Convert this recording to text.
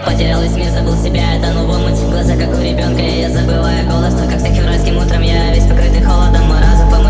Потерял весь мир, забыл себя, я тону в омуте. Глаза как у ребенка, и я забываю голос. Но как с таким райским утром я весь покрытый холодом. Мой разум